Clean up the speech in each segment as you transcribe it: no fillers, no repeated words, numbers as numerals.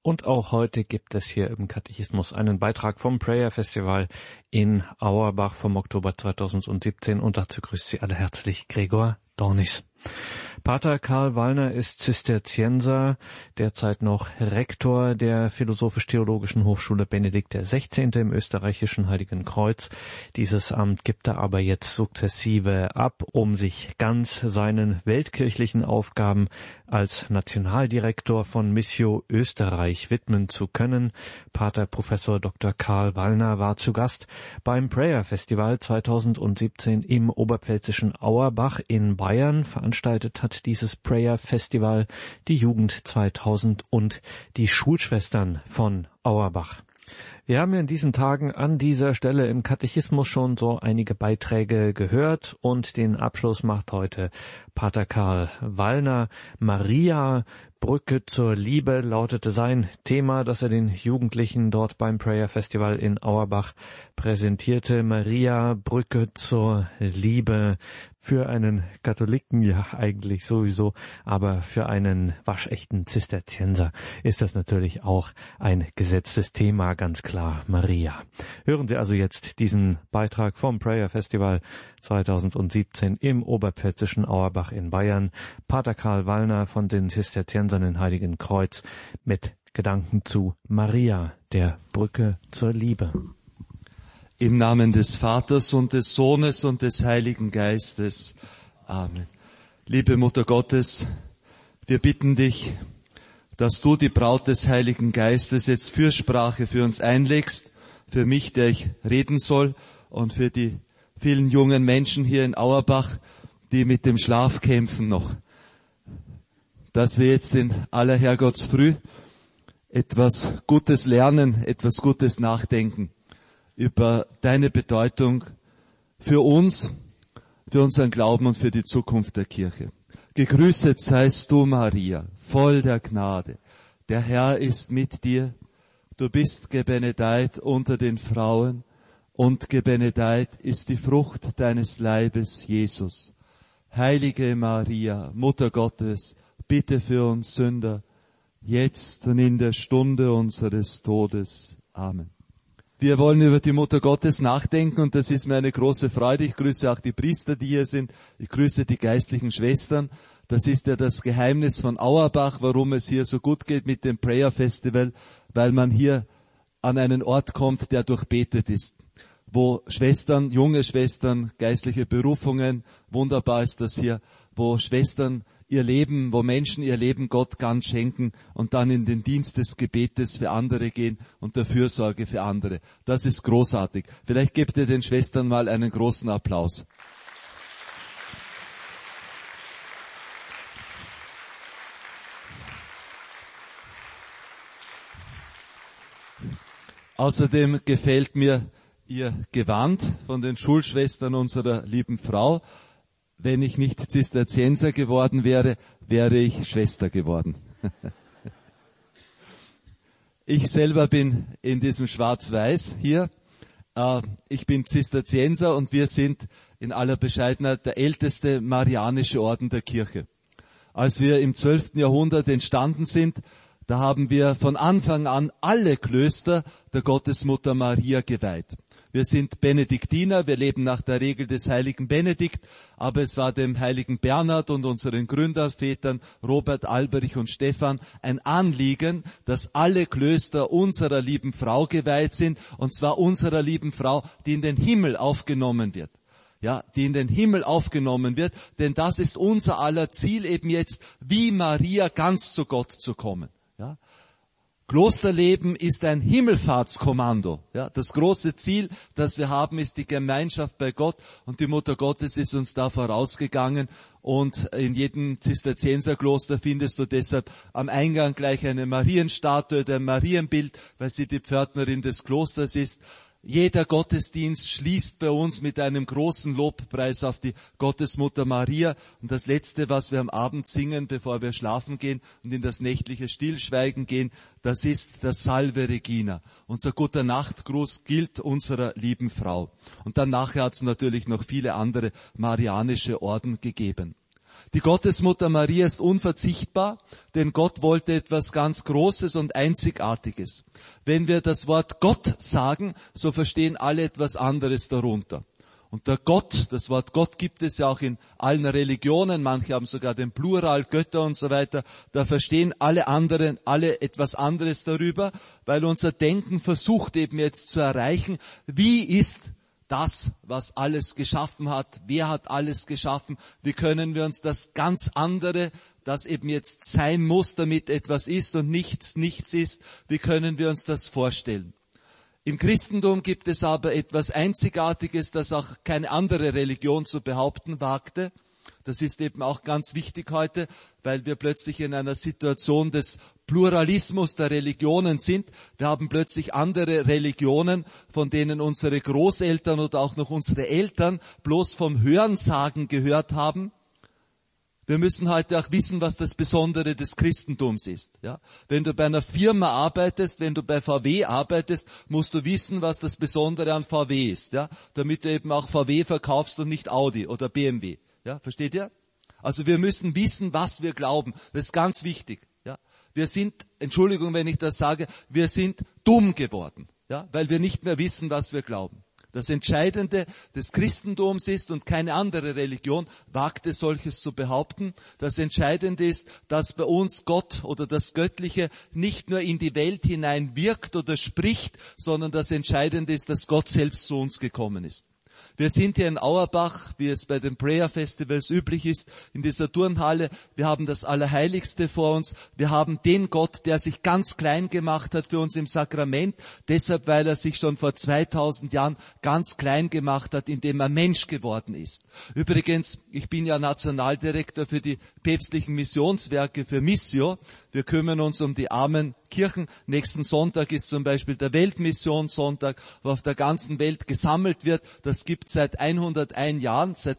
Und auch heute gibt es hier im Katechismus einen Beitrag vom Prayer Festival in Auerbach vom Oktober 2017 und dazu grüßt Sie alle herzlich Gregor Dornis. Pater Karl Wallner ist Zisterzienser, derzeit noch Rektor der Philosophisch-Theologischen Hochschule Benedikt XVI. Im österreichischen Heiligen Kreuz. Dieses Amt gibt er aber jetzt sukzessive ab, um sich ganz seinen weltkirchlichen Aufgaben als Nationaldirektor von Missio Österreich widmen zu können. Pater Professor Dr. Karl Wallner war zu Gast beim Prayer Festival 2017 im oberpfälzischen Auerbach in Bayern. Veranstaltet hat dieses Prayer Festival die Jugend 2000 und die Schulschwestern von Auerbach. Wir haben in diesen Tagen an dieser Stelle im Katechismus schon so einige Beiträge gehört und den Abschluss macht heute Pater Karl Wallner. Maria, Brücke zur Liebe lautete sein Thema, das er den Jugendlichen dort beim Prayer Festival in Auerbach präsentierte. Maria, Brücke zur Liebe. Für einen Katholiken ja eigentlich sowieso, aber für einen waschechten Zisterzienser ist das natürlich auch ein gesetztes Thema, ganz klar, Maria. Hören Sie also jetzt diesen Beitrag vom Prayer Festival 2017 im oberpfälzischen Auerbach in Bayern. Pater Karl Wallner von den Zisterziensern in Heiligen Kreuz mit Gedanken zu Maria, der Brücke zur Liebe. Im Namen des Vaters und des Sohnes und des Heiligen Geistes. Amen. Liebe Mutter Gottes, wir bitten dich, dass du die Braut des Heiligen Geistes jetzt Fürsprache für uns einlegst, für mich, der ich reden soll, und für die vielen jungen Menschen hier in Auerbach, die mit dem Schlaf kämpfen noch. Dass wir jetzt in aller Herrgottsfrüh etwas Gutes lernen, etwas Gutes nachdenken über deine Bedeutung für uns, für unseren Glauben und für die Zukunft der Kirche. Gegrüßet seist du, Maria, voll der Gnade. Der Herr ist mit dir. Du bist gebenedeit unter den Frauen und gebenedeit ist die Frucht deines Leibes, Jesus. Heilige Maria, Mutter Gottes, bitte für uns Sünder, jetzt und in der Stunde unseres Todes. Amen. Wir wollen über die Mutter Gottes nachdenken und das ist mir eine große Freude. Ich grüße auch die Priester, die hier sind. Ich grüße die geistlichen Schwestern. Das ist ja das Geheimnis von Auerbach, warum es hier so gut geht mit dem Prayer Festival, weil man hier an einen Ort kommt, der durchbetet ist, wo Schwestern, junge Schwestern, geistliche Berufungen, wunderbar ist das hier, wo Schwestern ihr Leben, wo Menschen ihr Leben Gott ganz schenken und dann in den Dienst des Gebetes für andere gehen und der Fürsorge für andere. Das ist großartig. Vielleicht gebt ihr den Schwestern mal einen großen Applaus. Außerdem gefällt mir ihr Gewand von den Schulschwestern unserer lieben Frau. Wenn ich nicht Zisterzienser geworden wäre, wäre ich Schwester geworden. Ich selber bin in diesem Schwarz-Weiß hier. Ich bin Zisterzienser und wir sind in aller Bescheidenheit der älteste marianische Orden der Kirche. Als wir im 12. Jahrhundert entstanden sind, da haben wir von Anfang an alle Klöster der Gottesmutter Maria geweiht. Wir sind Benediktiner, wir leben nach der Regel des heiligen Benedikt, aber es war dem heiligen Bernhard und unseren Gründervätern Robert, Alberich und Stephan ein Anliegen, dass alle Klöster unserer lieben Frau geweiht sind, und zwar unserer lieben Frau, die in den Himmel aufgenommen wird. Ja, die in den Himmel aufgenommen wird, denn das ist unser aller Ziel eben jetzt, wie Maria ganz zu Gott zu kommen. Ja. Klosterleben ist ein Himmelfahrtskommando. Ja, das große Ziel, das wir haben, ist die Gemeinschaft bei Gott, und die Mutter Gottes ist uns da vorausgegangen. Und in jedem Zisterzienserkloster findest du deshalb am Eingang gleich eine Marienstatue, ein Marienbild, weil sie die Pförtnerin des Klosters ist. Jeder Gottesdienst schließt bei uns mit einem großen Lobpreis auf die Gottesmutter Maria. Und das Letzte, was wir am Abend singen, bevor wir schlafen gehen und in das nächtliche Stillschweigen gehen, das ist das Salve Regina. Unser guter Nachtgruß gilt unserer lieben Frau. Und dann nachher hat es natürlich noch viele andere marianische Orden gegeben. Die Gottesmutter Maria ist unverzichtbar, denn Gott wollte etwas ganz Großes und Einzigartiges. Wenn wir das Wort Gott sagen, so verstehen alle etwas anderes darunter. Und der Gott, das Wort Gott gibt es ja auch in allen Religionen, manche haben sogar den Plural, Götter und so weiter. Da verstehen alle anderen, alle etwas anderes darüber, weil unser Denken versucht eben jetzt zu erreichen, wie ist das, was alles geschaffen hat, wer hat alles geschaffen, wie können wir uns das ganz andere, das eben jetzt sein muss, damit etwas ist und nichts ist, wie können wir uns das vorstellen? Im Christentum gibt es aber etwas Einzigartiges, das auch keine andere Religion zu behaupten wagte. Das ist eben auch ganz wichtig heute, weil wir plötzlich in einer Situation des Pluralismus der Religionen sind. Wir haben plötzlich andere Religionen, von denen unsere Großeltern oder auch noch unsere Eltern bloß vom Hörensagen gehört haben. Wir müssen heute auch wissen, was das Besondere des Christentums ist. Ja? Wenn du bei einer Firma arbeitest, wenn du bei VW arbeitest, musst du wissen, was das Besondere an VW ist, ja? Damit du eben auch VW verkaufst und nicht Audi oder BMW. Ja? Versteht ihr? Also wir müssen wissen, was wir glauben. Das ist ganz wichtig. Ja? Wir sind, Entschuldigung, wenn ich das sage, wir sind dumm geworden, ja? Weil wir nicht mehr wissen, was wir glauben. Das Entscheidende des Christentums ist, und keine andere Religion wagt es, solches zu behaupten, das Entscheidende ist, dass bei uns Gott oder das Göttliche nicht nur in die Welt hinein wirkt oder spricht, sondern das Entscheidende ist, dass Gott selbst zu uns gekommen ist. Wir sind hier in Auerbach, wie es bei den Prayer Festivals üblich ist, in dieser Turnhalle. Wir haben das Allerheiligste vor uns. Wir haben den Gott, der sich ganz klein gemacht hat für uns im Sakrament. Deshalb, weil er sich schon vor 2000 Jahren ganz klein gemacht hat, indem er Mensch geworden ist. Übrigens, ich bin ja Nationaldirektor für die päpstlichen Missionswerke für Missio. Wir kümmern uns um die armen Kirchen. Nächsten Sonntag ist zum Beispiel der Weltmissionssonntag, wo auf der ganzen Welt gesammelt wird. Das gibt seit 101 Jahren, seit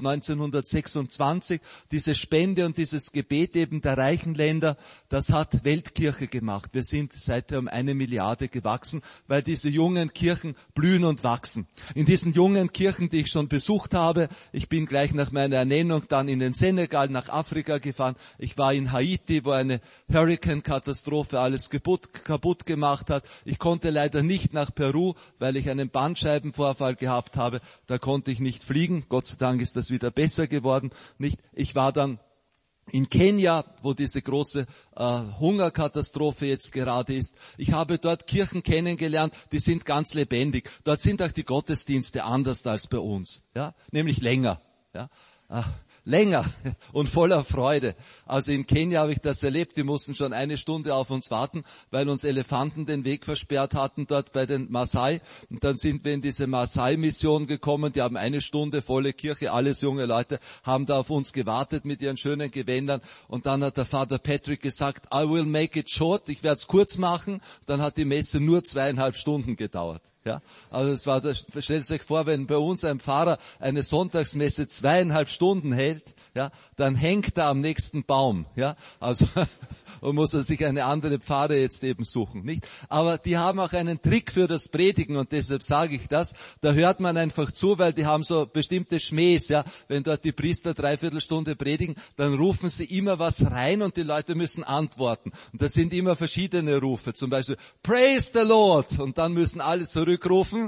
1926. Diese Spende und dieses Gebet eben der reichen Länder, das hat Weltkirche gemacht. Wir sind seither um 1 Milliarde gewachsen, weil diese jungen Kirchen blühen und wachsen. In diesen jungen Kirchen, die ich schon besucht habe, ich bin gleich nach meiner Ernennung dann in den Senegal, nach Afrika gefahren. Ich war in Haiti, wo eine Hurricane-Katastrophe alles kaputt gemacht hat. Ich konnte leider nicht nach Peru, weil ich einen Bandscheibenvorfall gehabt habe. Da konnte ich nicht fliegen. Gott sei Dank ist das wieder besser geworden. Ich war dann in Kenia, wo diese große Hungerkatastrophe jetzt gerade ist. Ich habe dort Kirchen kennengelernt, die sind ganz lebendig. Dort sind auch die Gottesdienste anders als bei uns, ja, nämlich länger, ja. Länger und voller Freude. Also in Kenia habe ich das erlebt, die mussten schon 1 Stunde auf uns warten, weil uns Elefanten den Weg versperrt hatten dort bei den Maasai. Und dann sind wir in diese Maasai-Mission gekommen, die haben 1 Stunde, volle Kirche, alles junge Leute, haben da auf uns gewartet mit ihren schönen Gewändern. Und dann hat der Vater Patrick gesagt, I will make it short, ich werde es kurz machen. Dann hat die Messe nur 2,5 Stunden gedauert. Ja, also es war, stellt euch vor, wenn bei uns ein Pfarrer eine Sonntagsmesse 2,5 Stunden hält, ja, dann hängt er am nächsten Baum, ja, also, und muss er sich eine andere Pfarre jetzt eben suchen, nicht? Aber die haben auch einen Trick für das Predigen und deshalb sage ich das, da hört man einfach zu, weil die haben so bestimmte Schmähs, ja, wenn dort die Priester 3/4 Stunde predigen, dann rufen sie immer was rein und die Leute müssen antworten. Und das sind immer verschiedene Rufe, zum Beispiel, Praise the Lord, und dann müssen alle zurückrufen,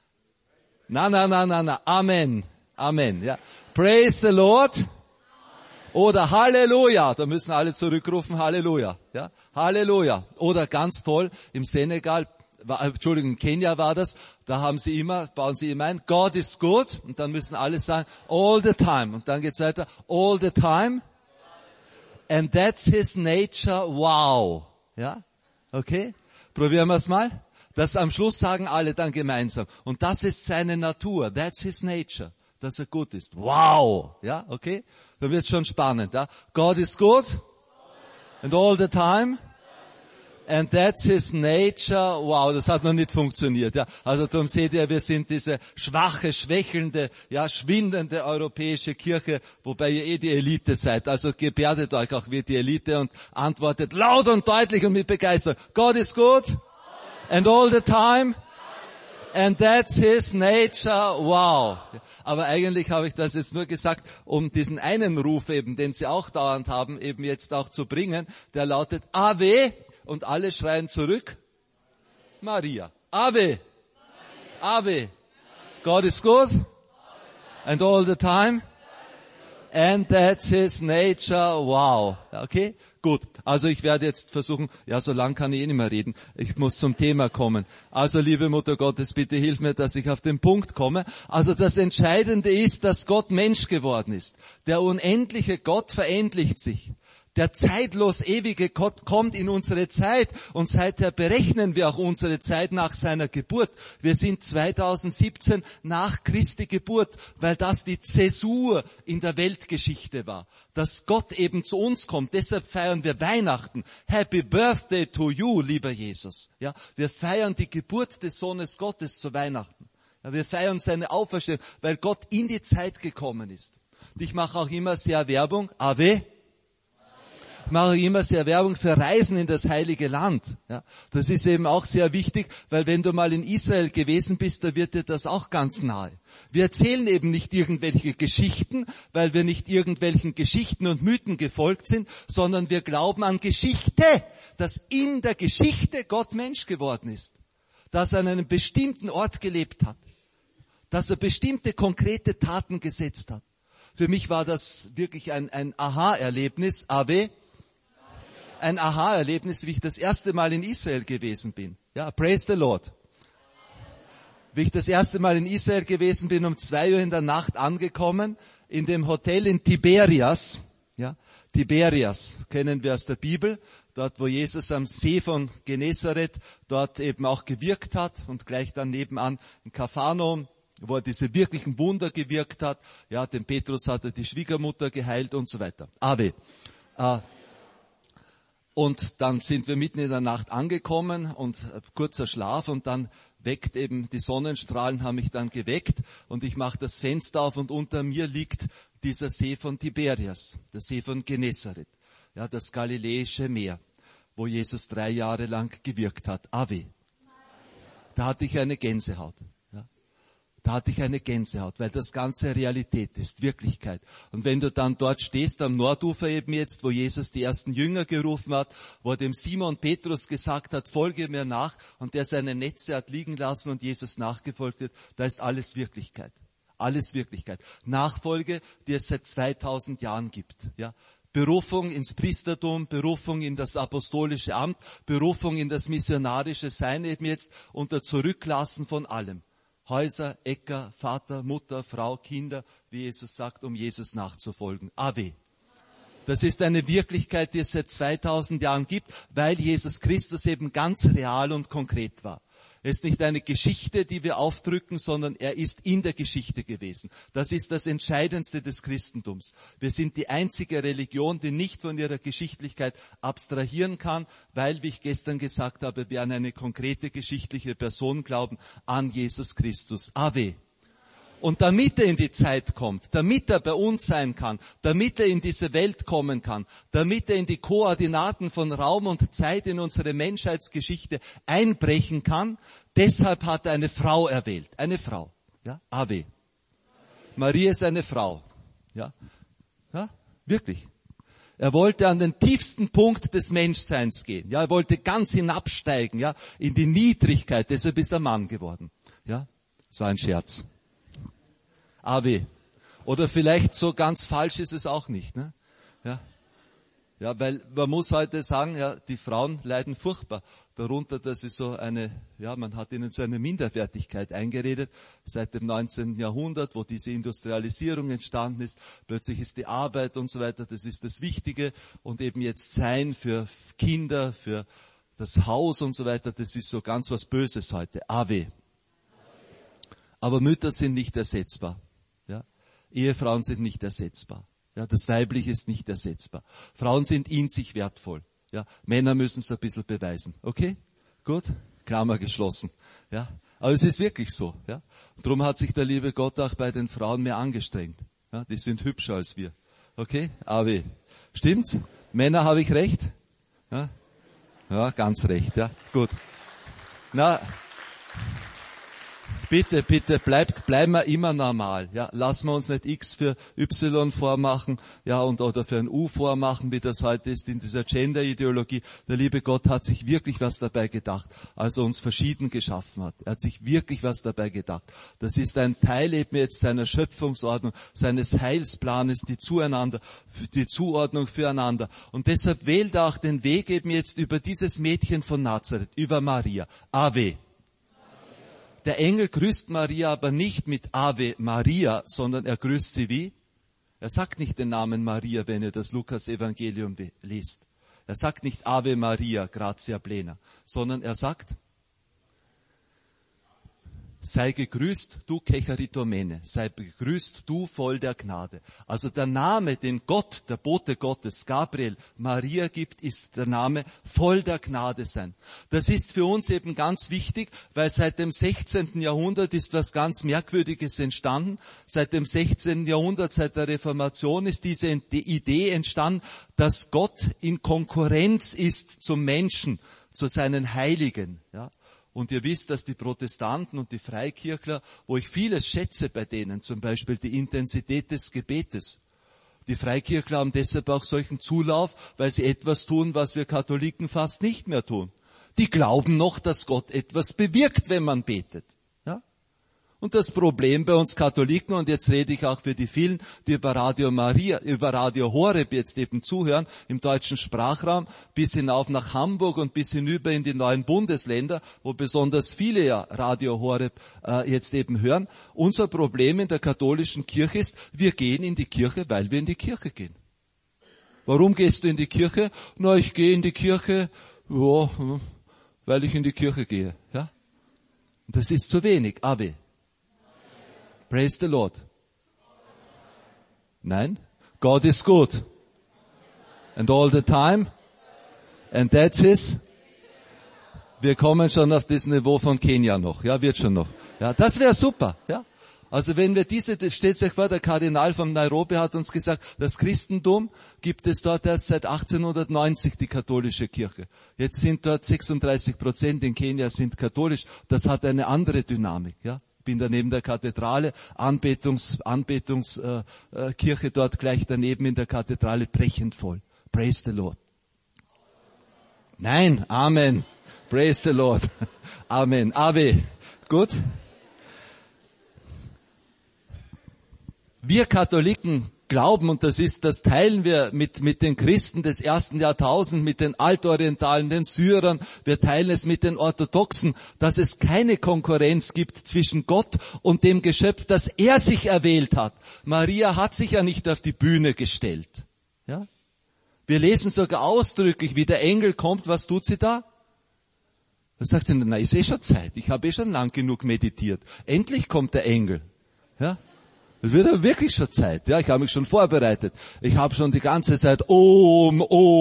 na, Amen, Amen, ja, Praise the Lord, oder Halleluja, da müssen alle zurückrufen, Halleluja, ja, Halleluja. Oder ganz toll, im Senegal, in Kenia war das, da bauen sie immer ein, God is good, und dann müssen alle sagen, all the time, und dann geht's weiter, all the time, and that's his nature, wow, ja, okay, probieren wir es mal. Das am Schluss sagen alle dann gemeinsam, und das ist seine Natur, that's his nature. Dass er gut ist. Wow! Ja, okay? Da wird's schon spannend, ja? God is good and all the time and that's his nature. Wow, das hat noch nicht funktioniert, ja? Also darum seht ihr, wir sind diese schwache, schwächelnde, ja, schwindende europäische Kirche, wobei ihr die Elite seid. Also gebärdet euch auch wie die Elite und antwortet laut und deutlich und mit Begeisterung. God is good and all the time And that's his nature. Wow. Aber eigentlich habe ich das jetzt nur gesagt, um diesen einen Ruf eben, den sie auch dauernd haben, eben jetzt auch zu bringen. Der lautet Ave. Und alle schreien zurück. Maria. Ave. Ave. God is good. And all the time. And that's his nature. Wow. Okay? Gut. Also ich werde jetzt versuchen, ja, so lang kann ich eh nicht mehr reden. Ich muss zum Thema kommen. Also liebe Mutter Gottes, bitte hilf mir, dass ich auf den Punkt komme. Also das Entscheidende ist, dass Gott Mensch geworden ist. Der unendliche Gott verendlicht sich. Der zeitlos ewige Gott kommt in unsere Zeit und seither berechnen wir auch unsere Zeit nach seiner Geburt. Wir sind 2017 nach Christi Geburt, weil das die Zäsur in der Weltgeschichte war, dass Gott eben zu uns kommt. Deshalb feiern wir Weihnachten. Happy Birthday to you, lieber Jesus. Ja, wir feiern die Geburt des Sohnes Gottes zu Weihnachten. Ja, wir feiern seine Auferstehung, weil Gott in die Zeit gekommen ist. Und ich mache auch immer sehr Werbung. Ave. Ich mache immer sehr Werbung für Reisen in das Heilige Land. Ja, das ist eben auch sehr wichtig, weil wenn du mal in Israel gewesen bist, da wird dir das auch ganz nahe. Wir erzählen eben nicht irgendwelche Geschichten, weil wir nicht irgendwelchen Geschichten und Mythen gefolgt sind, sondern wir glauben an Geschichte, dass in der Geschichte Gott Mensch geworden ist, dass er an einem bestimmten Ort gelebt hat, dass er bestimmte konkrete Taten gesetzt hat. Für mich war das wirklich ein Aha-Erlebnis, Ave. Ein Aha-Erlebnis, wie ich das erste Mal in Israel gewesen bin. Ja, praise the Lord. Wie ich das erste Mal in Israel gewesen bin, um 2 Uhr in der Nacht angekommen, in dem Hotel in Tiberias. Ja, Tiberias kennen wir aus der Bibel. Dort, wo Jesus am See von Genezareth dort eben auch gewirkt hat und gleich dann nebenan in Kapharnaum, wo er diese wirklichen Wunder gewirkt hat. Ja, dem Petrus hat er die Schwiegermutter geheilt und so weiter. Ave. Und dann sind wir mitten in der Nacht angekommen und kurzer Schlaf und dann weckt eben die Sonnenstrahlen, haben mich dann geweckt und ich mache das Fenster auf und unter mir liegt dieser See von Tiberias, der See von Genezareth, ja, das Galiläische Meer, wo Jesus 3 Jahre lang gewirkt hat. Ave. Da hatte ich eine Gänsehaut. Da hatte ich eine Gänsehaut, weil das Ganze Realität ist, Wirklichkeit. Und wenn du dann dort stehst, am Nordufer eben jetzt, wo Jesus die ersten Jünger gerufen hat, wo er dem Simon Petrus gesagt hat, folge mir nach, und der seine Netze hat liegen lassen und Jesus nachgefolgt hat, da ist alles Wirklichkeit. Alles Wirklichkeit. Nachfolge, die es seit 2000 Jahren gibt. Ja. Berufung ins Priestertum, Berufung in das apostolische Amt, Berufung in das missionarische Sein eben jetzt unter Zurücklassen von allem. Häuser, Äcker, Vater, Mutter, Frau, Kinder, wie Jesus sagt, um Jesus nachzufolgen. Ave. Das ist eine Wirklichkeit, die es seit 2000 Jahren gibt, weil Jesus Christus eben ganz real und konkret war. Er ist nicht eine Geschichte, die wir aufdrücken, sondern er ist in der Geschichte gewesen. Das ist das Entscheidendste des Christentums. Wir sind die einzige Religion, die nicht von ihrer Geschichtlichkeit abstrahieren kann, weil, wie ich gestern gesagt habe, wir an eine konkrete geschichtliche Person glauben, an Jesus Christus. Ave. Und damit er in die Zeit kommt, damit er bei uns sein kann, damit er in diese Welt kommen kann, damit er in die Koordinaten von Raum und Zeit in unsere Menschheitsgeschichte einbrechen kann, deshalb hat er eine Frau erwählt. Eine Frau. Ja? Ave. Maria ist eine Frau. Ja? Ja? Wirklich. Er wollte an den tiefsten Punkt des Menschseins gehen. Ja? Er wollte ganz hinabsteigen, ja? In die Niedrigkeit. Deshalb ist er Mann geworden. Ja? Das war ein Scherz. Ave. Oder vielleicht so ganz falsch ist es auch nicht. Ne? Ja. Ja, weil man muss heute sagen, ja, die Frauen leiden furchtbar darunter, dass sie so eine, ja, man hat ihnen so eine Minderwertigkeit eingeredet seit dem 19. Jahrhundert, wo diese Industrialisierung entstanden ist. Plötzlich ist die Arbeit und so weiter, das ist das Wichtige, und eben jetzt Sein für Kinder, für das Haus und so weiter, das ist so ganz was Böses heute. Ave. Aber Mütter sind nicht ersetzbar. Ehefrauen sind nicht ersetzbar. Ja, das Weibliche ist nicht ersetzbar. Frauen sind in sich wertvoll. Ja, Männer müssen es ein bisschen beweisen. Okay? Gut? Klammer geschlossen. Ja, aber es ist wirklich so. Ja, und darum hat sich der liebe Gott auch bei den Frauen mehr angestrengt. Ja, die sind hübscher als wir. Okay? Aber stimmt's? Männer, habe ich recht? Ja, ja, ganz recht. Ja, gut. Na, Bitte, bleiben wir immer normal. Ja, lassen wir uns nicht X für Y vormachen, ja, oder für ein U vormachen, wie das heute ist in dieser Gender-Ideologie. Der liebe Gott hat sich wirklich was dabei gedacht, als er uns verschieden geschaffen hat. Er hat sich wirklich was dabei gedacht. Das ist ein Teil eben jetzt seiner Schöpfungsordnung, seines Heilsplanes, die Zuordnung füreinander. Und deshalb wählt er auch den Weg eben jetzt über dieses Mädchen von Nazareth, über Maria. Ave. Der Engel grüßt Maria aber nicht mit Ave Maria, sondern er grüßt sie wie? Er sagt nicht den Namen Maria, wenn ihr das Lukas-Evangelium liest. Er sagt nicht Ave Maria, gratia plena, sondern er sagt, sei gegrüßt, du Kecharitomene, sei gegrüßt, du voll der Gnade. Also der Name, den Gott, der Bote Gottes, Gabriel, Maria gibt, ist der Name voll der Gnade sein. Das ist für uns eben ganz wichtig, weil seit dem 16. Jahrhundert ist was ganz Merkwürdiges entstanden. Seit dem 16. Jahrhundert, seit der Reformation ist diese Idee entstanden, dass Gott in Konkurrenz ist zum Menschen, zu seinen Heiligen, ja. Und ihr wisst, dass die Protestanten und die Freikirchler, wo ich vieles schätze bei denen, zum Beispiel die Intensität des Gebetes. Die Freikirchler haben deshalb auch solchen Zulauf, weil sie etwas tun, was wir Katholiken fast nicht mehr tun. Die glauben noch, dass Gott etwas bewirkt, wenn man betet. Ja? Und das Problem bei uns Katholiken, und jetzt rede ich auch für die vielen, die über Radio Maria, über Radio Horeb jetzt eben zuhören, im deutschen Sprachraum, bis hinauf nach Hamburg und bis hinüber in die neuen Bundesländer, wo besonders viele ja Radio Horeb jetzt eben hören. Unser Problem in der katholischen Kirche ist, wir gehen in die Kirche, weil wir in die Kirche gehen. Warum gehst du in die Kirche? Na, ich gehe in die Kirche, ja, weil ich in die Kirche gehe. Ja? Das ist zu wenig. Ave. Praise the Lord. Nein. God is good. And all the time. And that's his. Wir kommen schon auf das Niveau von Kenia noch. Ja, wird schon noch. Ja, das wäre super. Ja. Also wenn wir stellt euch vor, der Kardinal von Nairobi hat uns gesagt, das Christentum gibt es dort erst seit 1890, die katholische Kirche. Jetzt sind dort 36% in Kenia sind katholisch. Das hat eine andere Dynamik, ja. Bin da neben der Kathedrale, Anbetungskirche dort gleich daneben in der Kathedrale brechend voll. Praise the Lord. Nein, Amen. Praise the Lord. Amen. Ave. Gut. Wir Katholiken glauben, und das teilen wir mit den Christen des ersten Jahrtausends, mit den Altorientalen, den Syrern, wir teilen es mit den Orthodoxen, dass es keine Konkurrenz gibt zwischen Gott und dem Geschöpf, das er sich erwählt hat. Maria hat sich ja nicht auf die Bühne gestellt. Ja? Wir lesen sogar ausdrücklich, wie der Engel kommt, was tut sie da? Da sagt sie, na, ist schon Zeit, ich habe schon lang genug meditiert. Endlich kommt der Engel. Ja? Es wird aber wirklich schon Zeit. Ja, ich habe mich schon vorbereitet. Ich habe schon die ganze Zeit Om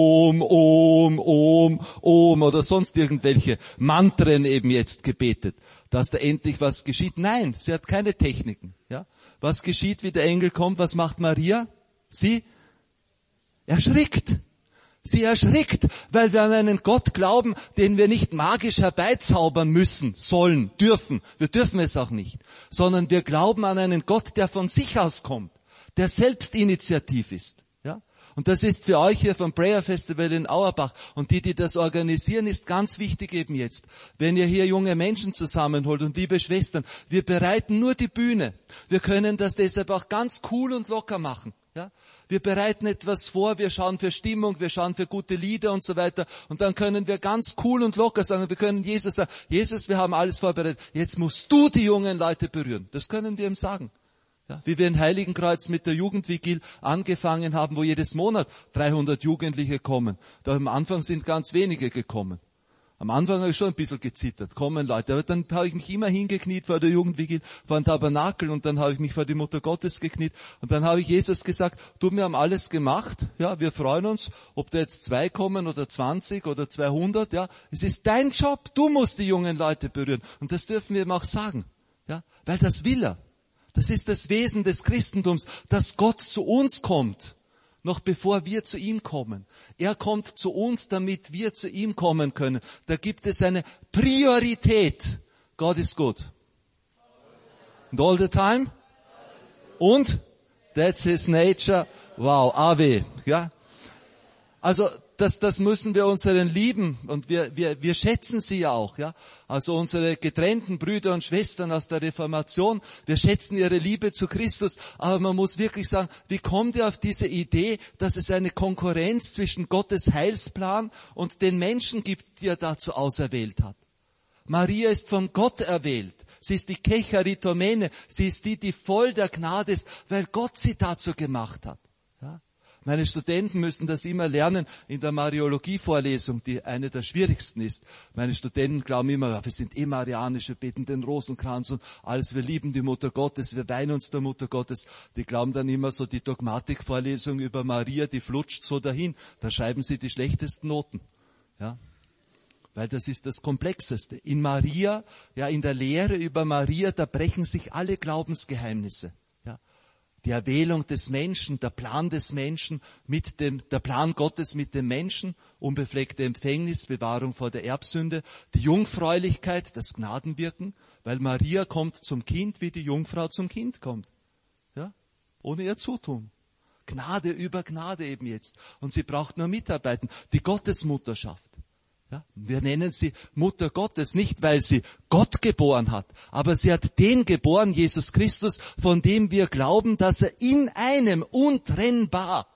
oder sonst irgendwelche Mantren eben jetzt gebetet, dass da endlich was geschieht. Nein, sie hat keine Techniken. Ja, was geschieht, wie der Engel kommt? Was macht Maria? Sie erschrickt. Sie erschrickt, weil wir an einen Gott glauben, den wir nicht magisch herbeizaubern müssen, sollen, dürfen. Wir dürfen es auch nicht. Sondern wir glauben an einen Gott, der von sich aus kommt, der selbst initiativ ist. Ja? Und das ist für euch hier vom Prayer Festival in Auerbach und die das organisieren, ist ganz wichtig eben jetzt. Wenn ihr hier junge Menschen zusammenholt und liebe Schwestern, wir bereiten nur die Bühne. Wir können das deshalb auch ganz cool und locker machen. Ja? Wir bereiten etwas vor, wir schauen für Stimmung, wir schauen für gute Lieder und so weiter. Und dann können wir ganz cool und locker sagen, wir können Jesus sagen, Jesus, wir haben alles vorbereitet, jetzt musst du die jungen Leute berühren. Das können wir ihm sagen. Ja, wie wir in Heiligenkreuz mit der Jugendvigil angefangen haben, wo jedes Monat 300 Jugendliche kommen. Da am Anfang sind ganz wenige gekommen. Am Anfang habe ich schon ein bisschen gezittert, kommen Leute, aber dann habe ich mich immer hingekniet vor der Jugendvigil, vor dem Tabernakel und dann habe ich mich vor die Mutter Gottes gekniet und dann habe ich Jesus gesagt, du, wir haben alles gemacht, ja, wir freuen uns, ob da jetzt 2 kommen oder 20 oder 200, ja, es ist dein Job, du musst die jungen Leute berühren und das dürfen wir ihm auch sagen, ja, weil das will er. Das ist das Wesen des Christentums, dass Gott zu uns kommt. Noch bevor wir zu ihm kommen. Er kommt zu uns, damit wir zu ihm kommen können. Da gibt es eine Priorität. Gott ist gut. And all the time? Und? That's his nature. Wow, Ave, ja. Also, das müssen wir unseren Lieben, und wir schätzen sie ja auch, ja. Also unsere getrennten Brüder und Schwestern aus der Reformation, wir schätzen ihre Liebe zu Christus, aber man muss wirklich sagen, wie kommt ihr auf diese Idee, dass es eine Konkurrenz zwischen Gottes Heilsplan und den Menschen gibt, die er dazu auserwählt hat? Maria ist von Gott erwählt. Sie ist die Kecharitomene, sie ist die voll der Gnade ist, weil Gott sie dazu gemacht hat. Ja? Meine Studenten müssen das immer lernen in der Mariologie-Vorlesung, die eine der schwierigsten ist. Meine Studenten glauben immer, wir sind marianisch, wir beten den Rosenkranz und alles, wir lieben die Mutter Gottes, wir weihen uns der Mutter Gottes. Die glauben dann immer so, die Dogmatikvorlesung über Maria, die flutscht so dahin. Da schreiben sie die schlechtesten Noten. Ja? Weil das ist das Komplexeste. In Maria, ja, in der Lehre über Maria, da brechen sich alle Glaubensgeheimnisse. Ja. Die Erwählung des Menschen, der Plan des Menschen der Plan Gottes mit dem Menschen, unbefleckte Empfängnis, Bewahrung vor der Erbsünde, die Jungfräulichkeit, das Gnadenwirken, weil Maria kommt zum Kind, wie die Jungfrau zum Kind kommt. Ja. Ohne ihr Zutun. Gnade über Gnade eben jetzt. Und sie braucht nur Mitarbeiten. Die Gottesmutterschaft. Ja, wir nennen sie Mutter Gottes, nicht weil sie Gott geboren hat, aber sie hat den geboren, Jesus Christus, von dem wir glauben, dass er in einem untrennbar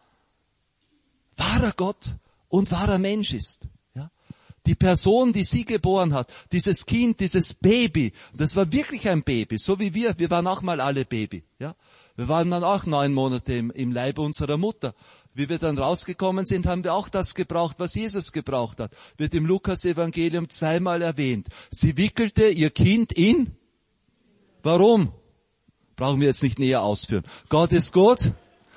wahrer Gott und wahrer Mensch ist. Ja, die Person, die sie geboren hat, dieses Kind, dieses Baby, das war wirklich ein Baby, so wie wir waren auch mal alle Baby. Ja, wir waren dann auch 9 Monate im Leib unserer Mutter. Wie wir dann rausgekommen sind, haben wir auch das gebraucht, was Jesus gebraucht hat. Wird im Lukas-Evangelium 2-mal erwähnt. Sie wickelte ihr Kind in. Warum? Brauchen wir jetzt nicht näher ausführen. God is good.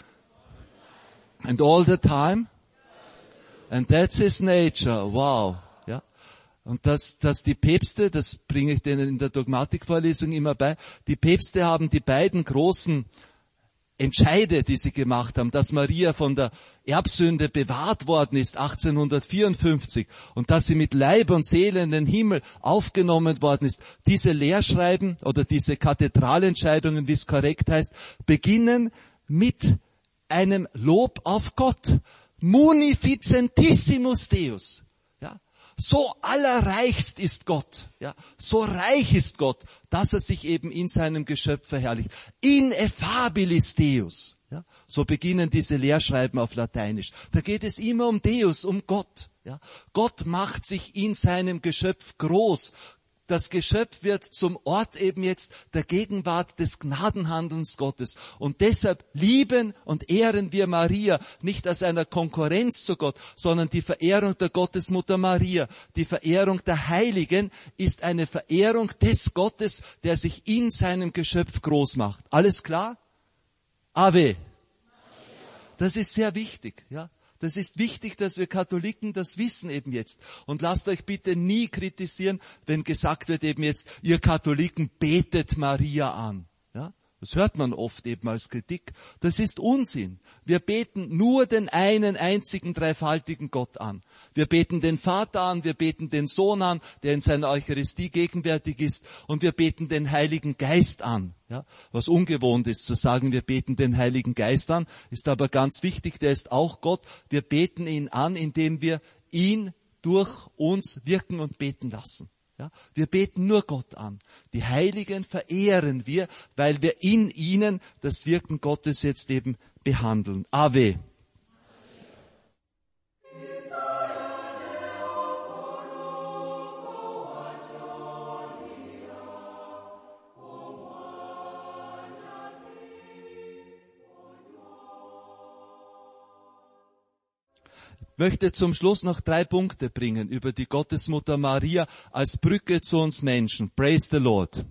And all the time. And that's his nature. Wow. Ja. Und dass die Päpste, das bringe ich denen in der Dogmatikvorlesung immer bei, die Päpste haben die beiden großen Entscheide, die sie gemacht haben, dass Maria von der Erbsünde bewahrt worden ist, 1854, und dass sie mit Leib und Seele in den Himmel aufgenommen worden ist. Diese Lehrschreiben oder diese Kathedralentscheidungen, wie es korrekt heißt, beginnen mit einem Lob auf Gott. Munificentissimus Deus. Ja, so allerreichst ist Gott. Ja, so reich ist Gott, dass er sich eben in seinem Geschöpf verherrlicht. Ineffabilis Deus. Ja, so beginnen diese Lehrschreiben auf Lateinisch. Da geht es immer um Deus, um Gott. Ja, Gott macht sich in seinem Geschöpf groß. Das Geschöpf wird zum Ort eben jetzt der Gegenwart des Gnadenhandelns Gottes. Und deshalb lieben und ehren wir Maria nicht als einer Konkurrenz zu Gott, sondern die Verehrung der Gottesmutter Maria, die Verehrung der Heiligen ist eine Verehrung des Gottes, der sich in seinem Geschöpf groß macht. Alles klar? Ave. Das ist sehr wichtig, ja. Das ist wichtig, dass wir Katholiken das wissen eben jetzt. Und lasst euch bitte nie kritisieren, wenn gesagt wird eben jetzt, ihr Katholiken betet Maria an. Ja? Das hört man oft eben als Kritik. Das ist Unsinn. Wir beten nur den einen einzigen dreifaltigen Gott an. Wir beten den Vater an, wir beten den Sohn an, der in seiner Eucharistie gegenwärtig ist, und wir beten den Heiligen Geist an. Ja, was ungewohnt ist, zu sagen, wir beten den Heiligen Geist an, ist aber ganz wichtig, der ist auch Gott. Wir beten ihn an, indem wir ihn durch uns wirken und beten lassen. Ja, wir beten nur Gott an. Die Heiligen verehren wir, weil wir in ihnen das Wirken Gottes jetzt eben behandeln. Ave. Ich möchte zum Schluss noch 3 Punkte bringen über die Gottesmutter Maria als Brücke zu uns Menschen. Praise the Lord.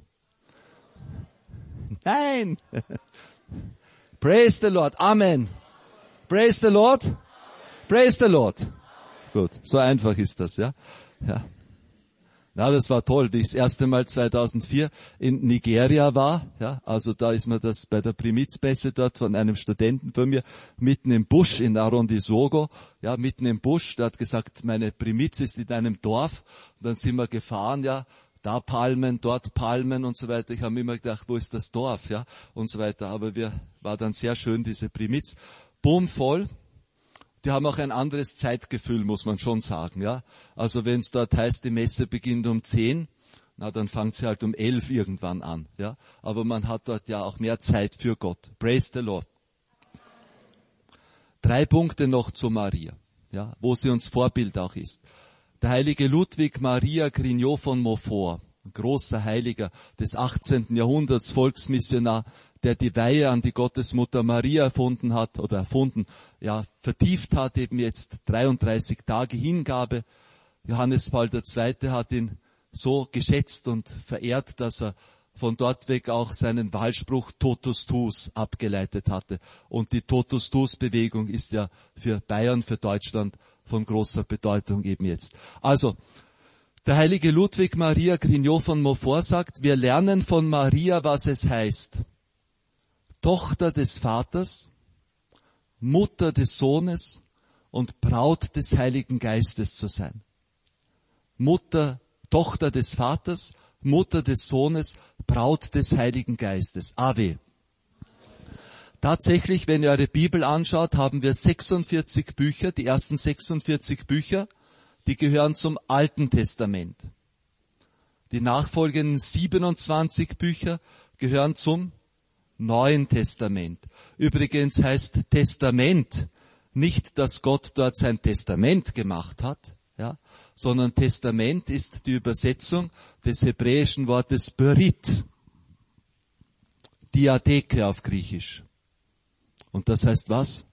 Nein! Praise the Lord. Amen. Praise the Lord. Praise the Lord. Gut, so einfach ist das, ja. Ja. Na, das war toll, wie ich das erste Mal 2004 in Nigeria war. Ja, also da ist mir das bei der Primizmesse dort von einem Studenten von mir mitten im Busch in Arrondissogo, ja, mitten im Busch. Der hat gesagt, meine Primiz ist in einem Dorf. Und dann sind wir gefahren, ja, da Palmen, dort Palmen und so weiter. Ich habe mir immer gedacht, wo ist das Dorf, ja, und so weiter. Aber war dann sehr schön, diese Primiz. Boom, voll. Die haben auch ein anderes Zeitgefühl, muss man schon sagen, ja. Also wenn es dort heißt, die Messe beginnt um 10, na, dann fängt sie halt um 11 irgendwann an, ja. Aber man hat dort ja auch mehr Zeit für Gott. Praise the Lord. 3 Punkte noch zu Maria, ja, wo sie uns Vorbild auch ist. Der heilige Ludwig Maria Grignot von Montfort, ein großer Heiliger des 18. Jahrhunderts, Volksmissionar, der die Weihe an die Gottesmutter Maria vertieft hat, eben jetzt 33 Tage Hingabe. Johannes Paul II. Hat ihn so geschätzt und verehrt, dass er von dort weg auch seinen Wahlspruch Totus Tuus abgeleitet hatte. Und die Totus Tuus Bewegung ist ja für Bayern, für Deutschland von großer Bedeutung eben jetzt. Also, der heilige Ludwig Maria Grignot von Montfort sagt, wir lernen von Maria, was es heißt, Tochter des Vaters, Mutter des Sohnes und Braut des Heiligen Geistes zu sein. Tochter des Vaters, Mutter des Sohnes, Braut des Heiligen Geistes. Ave. Tatsächlich, wenn ihr eure Bibel anschaut, haben wir 46 Bücher, die ersten 46 Bücher, die gehören zum Alten Testament. Die nachfolgenden 27 Bücher gehören zum Neuen Testament. Übrigens heißt Testament nicht, dass Gott dort sein Testament gemacht hat, ja, sondern Testament ist die Übersetzung des hebräischen Wortes Berit, Diatheke auf Griechisch. Und das heißt was?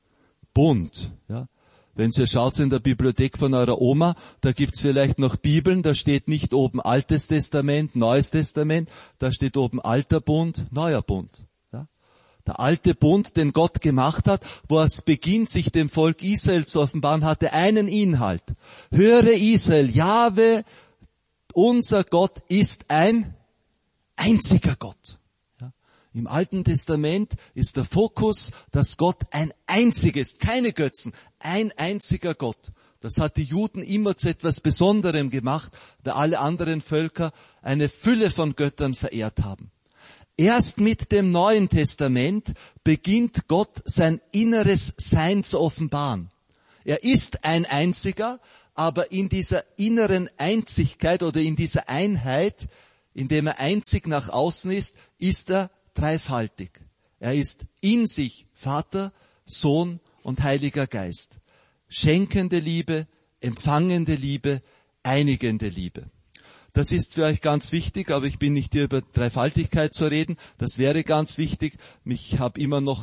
Bund. Ja. Wenn ihr schaut in der Bibliothek von eurer Oma, da gibt's vielleicht noch Bibeln, da steht nicht oben Altes Testament, Neues Testament, da steht oben Alter Bund, Neuer Bund. Ja. Der alte Bund, den Gott gemacht hat, wo es beginnt, sich dem Volk Israel zu offenbaren, hatte einen Inhalt. Höre Israel, Jahwe, unser Gott ist ein einziger Gott. Im Alten Testament ist der Fokus, dass Gott ein einziges, keine Götzen, ein einziger Gott. Das hat die Juden immer zu etwas Besonderem gemacht, da alle anderen Völker eine Fülle von Göttern verehrt haben. Erst mit dem Neuen Testament beginnt Gott sein inneres Sein zu offenbaren. Er ist ein einziger, aber in dieser inneren Einzigkeit oder in dieser Einheit, indem er einzig nach außen ist er dreifaltig. Er ist in sich Vater, Sohn und Heiliger Geist. Schenkende Liebe, empfangende Liebe, einigende Liebe. Das ist für euch ganz wichtig, aber ich bin nicht hier über Dreifaltigkeit zu reden. Das wäre ganz wichtig. Ich habe immer noch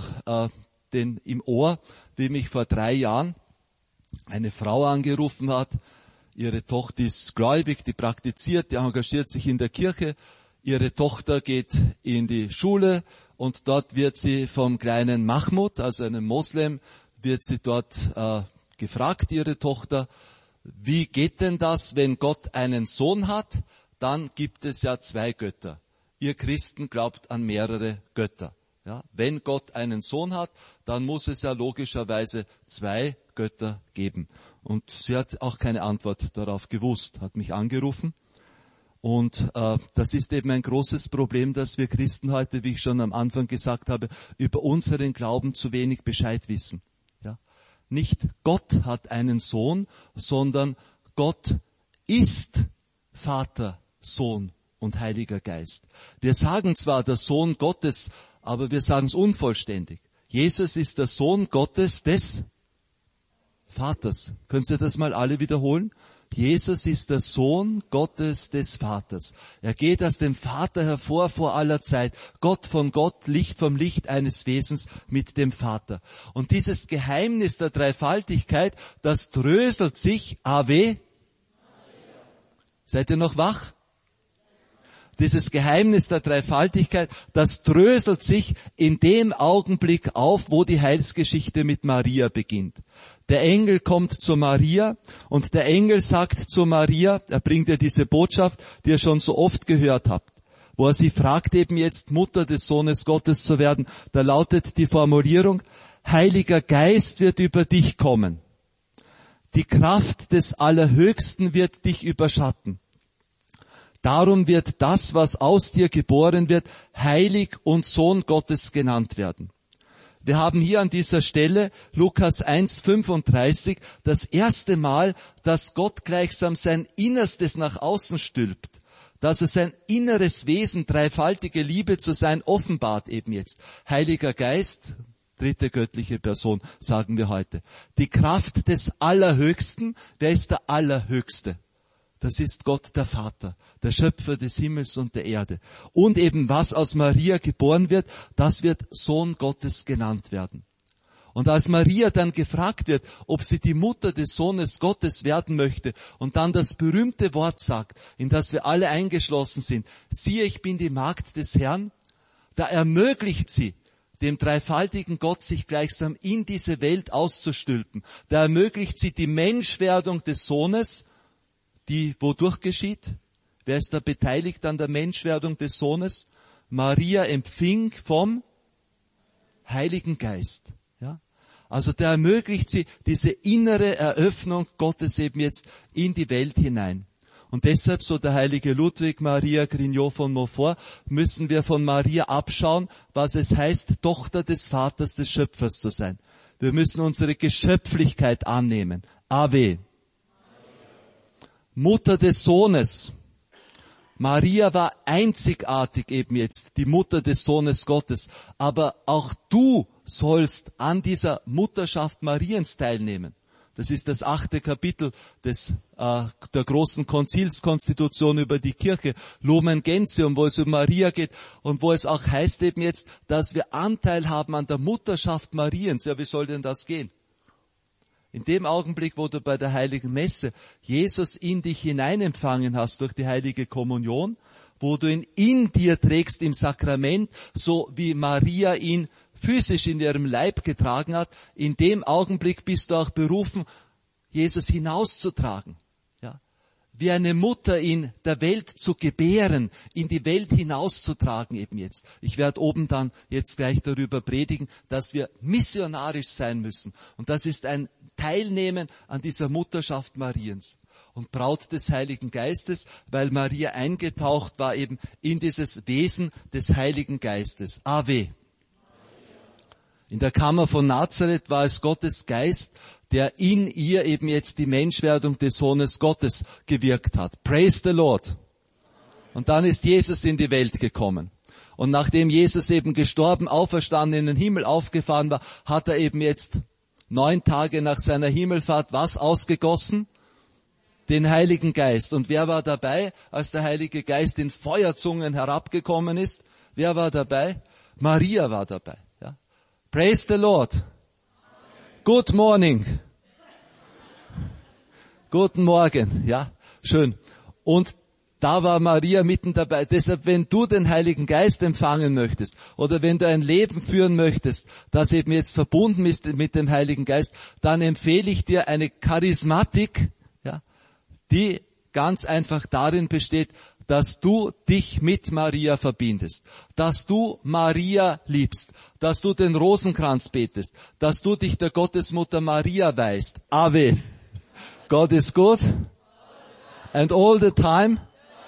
im Ohr, wie mich vor 3 Jahren eine Frau angerufen hat. Ihre Tochter ist gläubig, die praktiziert, die engagiert sich in der Kirche. Ihre Tochter geht in die Schule und dort wird sie vom kleinen Mahmoud, also einem Moslem, wird sie dort gefragt, ihre Tochter, wie geht denn das, wenn Gott einen Sohn hat? Dann gibt es ja 2 Götter. Ihr Christen glaubt an mehrere Götter. Ja, wenn Gott einen Sohn hat, dann muss es ja logischerweise 2 Götter geben. Und sie hat auch keine Antwort darauf gewusst, hat mich angerufen. Und das ist eben ein großes Problem, dass wir Christen heute, wie ich schon am Anfang gesagt habe, über unseren Glauben zu wenig Bescheid wissen. Ja? Nicht Gott hat einen Sohn, sondern Gott ist Vater, Sohn und Heiliger Geist. Wir sagen zwar der Sohn Gottes, aber wir sagen es unvollständig. Jesus ist der Sohn Gottes des Vaters. Können Sie das mal alle wiederholen? Jesus ist der Sohn Gottes des Vaters. Er geht aus dem Vater hervor vor aller Zeit. Gott von Gott, Licht vom Licht eines Wesens mit dem Vater. Und dieses Geheimnis der Dreifaltigkeit, das dröselt sich, Ave. Seid ihr noch wach? Dieses Geheimnis der Dreifaltigkeit, das dröselt sich in dem Augenblick auf, wo die Heilsgeschichte mit Maria beginnt. Der Engel kommt zu Maria und der Engel sagt zu Maria, er bringt ihr diese Botschaft, die ihr schon so oft gehört habt, wo er sie fragt, eben jetzt Mutter des Sohnes Gottes zu werden. Da lautet die Formulierung, Heiliger Geist wird über dich kommen. Die Kraft des Allerhöchsten wird dich überschatten. Darum wird das, was aus dir geboren wird, heilig und Sohn Gottes genannt werden. Wir haben hier an dieser Stelle Lukas 1,35 das erste Mal, dass Gott gleichsam sein Innerstes nach außen stülpt, dass er sein inneres Wesen, dreifaltige Liebe zu sein, offenbart eben jetzt. Heiliger Geist, dritte göttliche Person, sagen wir heute. Die Kraft des Allerhöchsten. Wer ist der Allerhöchste? Das ist Gott der Vater, der Schöpfer des Himmels und der Erde. Und eben was aus Maria geboren wird, das wird Sohn Gottes genannt werden. Und als Maria dann gefragt wird, ob sie die Mutter des Sohnes Gottes werden möchte und dann das berühmte Wort sagt, in das wir alle eingeschlossen sind, siehe, ich bin die Magd des Herrn, da ermöglicht sie dem dreifaltigen Gott sich gleichsam in diese Welt auszustülpen. Da ermöglicht sie die Menschwerdung des Sohnes, die wodurch geschieht? Wer ist da beteiligt an der Menschwerdung des Sohnes? Maria empfing vom Heiligen Geist. Ja? Also da ermöglicht sie diese innere Eröffnung Gottes eben jetzt in die Welt hinein. Und deshalb, so der heilige Ludwig Maria Grignot von Montfort, müssen wir von Maria abschauen, was es heißt, Tochter des Vaters, des Schöpfers zu sein. Wir müssen unsere Geschöpflichkeit annehmen. Ave. Mutter des Sohnes. Maria war einzigartig eben jetzt, die Mutter des Sohnes Gottes. Aber auch du sollst an dieser Mutterschaft Mariens teilnehmen. Das ist das 8. Kapitel der großen Konzilskonstitution über die Kirche, Lumen Gentium, wo es um Maria geht und wo es auch heißt eben jetzt, dass wir Anteil haben an der Mutterschaft Mariens. Ja, wie soll denn das gehen? In dem Augenblick, wo du bei der Heiligen Messe Jesus in dich hineinempfangen hast durch die Heilige Kommunion, wo du ihn in dir trägst im Sakrament, so wie Maria ihn physisch in ihrem Leib getragen hat, in dem Augenblick bist du auch berufen, Jesus hinauszutragen. Ja? Wie eine Mutter in der Welt zu gebären, in die Welt hinauszutragen eben jetzt. Ich werde oben dann jetzt gleich darüber predigen, dass wir missionarisch sein müssen. Und das ist ein Teilnehmen an dieser Mutterschaft Mariens. Und Braut des Heiligen Geistes, weil Maria eingetaucht war eben in dieses Wesen des Heiligen Geistes. Ave. In der Kammer von Nazareth war es Gottes Geist, der in ihr eben jetzt die Menschwerdung des Sohnes Gottes gewirkt hat. Praise the Lord. Und dann ist Jesus in die Welt gekommen. Und nachdem Jesus eben gestorben, auferstanden, in den Himmel aufgefahren war, hat er eben jetzt 9 Tage nach seiner Himmelfahrt was ausgegossen? Den Heiligen Geist. Und wer war dabei, als der Heilige Geist in Feuerzungen herabgekommen ist? Wer war dabei? Maria war dabei. Ja. Praise the Lord. Good morning. Guten Morgen. Ja, schön. Und da war Maria mitten dabei. Deshalb, wenn du den Heiligen Geist empfangen möchtest oder wenn du ein Leben führen möchtest, das eben jetzt verbunden ist mit dem Heiligen Geist, dann empfehle ich dir eine Charismatik, ja, die ganz einfach darin besteht, dass du dich mit Maria verbindest, dass du Maria liebst, dass du den Rosenkranz betest, dass du dich der Gottesmutter Maria weihst. Ave. God is good and all the time.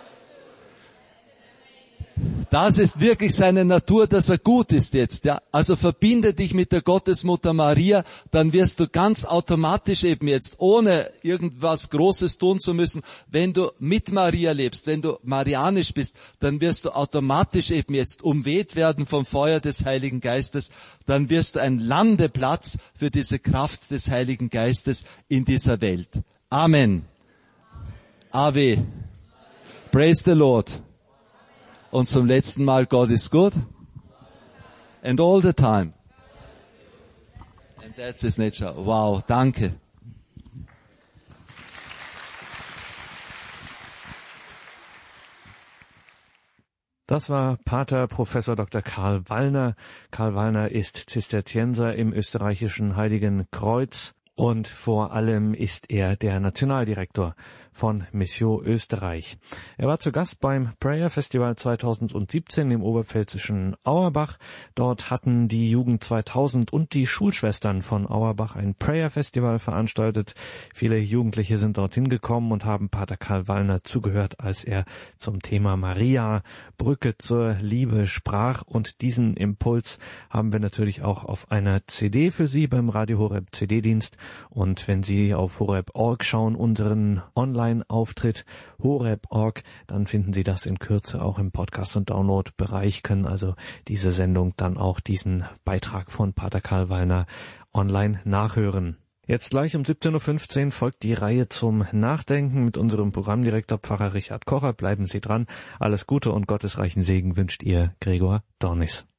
Das ist wirklich seine Natur, dass er gut ist jetzt. Ja. Also verbinde dich mit der Gottesmutter Maria, dann wirst du ganz automatisch eben jetzt, ohne irgendwas Großes tun zu müssen, wenn du mit Maria lebst, wenn du marianisch bist, dann wirst du automatisch eben jetzt umweht werden vom Feuer des Heiligen Geistes. Dann wirst du ein Landeplatz für diese Kraft des Heiligen Geistes in dieser Welt. Amen. Ave. Praise the Lord. Und zum letzten Mal, God is good. And all the time. And that's his nature. Wow, danke. Das war Pater Professor Dr. Karl Wallner. Karl Wallner ist Zisterzienser im österreichischen Heiligen Kreuz Und vor allem ist er der Nationaldirektor von Missio Österreich. Er war zu Gast beim Prayer Festival 2017 im oberpfälzischen Auerbach. Dort hatten die Jugend 2000 und die Schulschwestern von Auerbach ein Prayer Festival veranstaltet. Viele Jugendliche sind dorthin gekommen und haben Pater Karl Wallner zugehört, als er zum Thema Maria, Brücke zur Liebe sprach. Und diesen Impuls haben wir natürlich auch auf einer CD für Sie beim Radio Horeb CD-Dienst. Und wenn Sie auf horeb.org schauen, unseren Online-Auftritt horeb.org, dann finden Sie das in Kürze auch im Podcast- und Download-Bereich, können also diese Sendung dann auch diesen Beitrag von Pater Karl Wallner online nachhören. Jetzt gleich um 17.15 Uhr folgt die Reihe zum Nachdenken mit unserem Programmdirektor Pfarrer Richard Kocher. Bleiben Sie dran. Alles Gute und gottesreichen Segen wünscht Ihr Gregor Dornis.